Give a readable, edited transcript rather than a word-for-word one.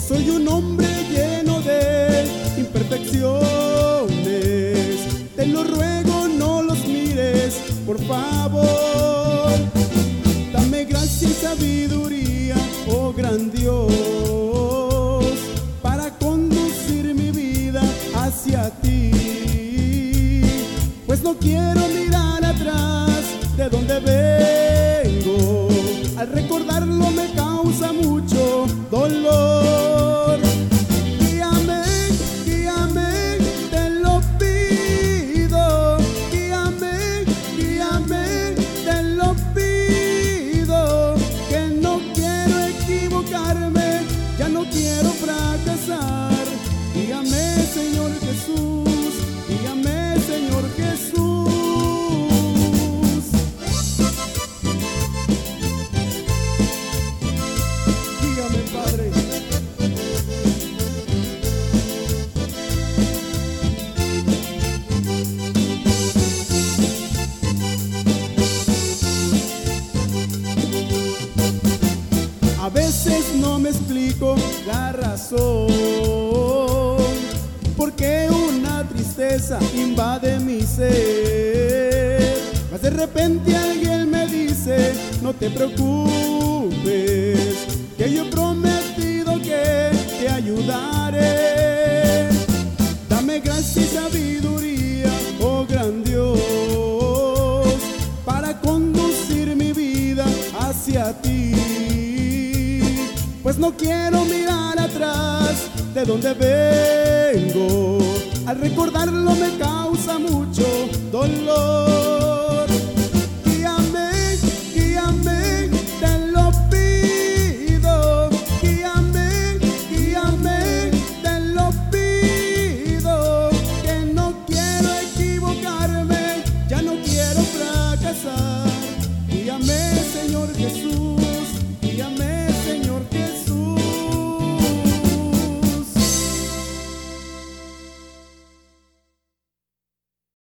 soy un hombre lleno de imperfecciones. Te lo ruego, no los mires, por favor. Dame gracia y sabiduría, oh gran Dios, para conducir mi vida hacia ti. Pues no quiero mirar atrás de donde vengo. Al recordarlo me causa mucho dolor. Guíame, guíame, te lo pido. Guíame, guíame, te lo pido. Que no quiero equivocarme, ya no quiero fracasar. Guíame, Señor Jesús, guíame, Señor Jesús. Guíame, Padre. A veces no me explico la razón por qué una tristeza invade mi ser. Mas de repente alguien me dice: no te preocupes, que yo he prometido que te ayudaré. Dame gracia y sabiduría, oh gran Dios, para conducir mi vida hacia ti. Pues no quiero mirar atrás de donde vengo. Al recordarlo me causa mucho dolor.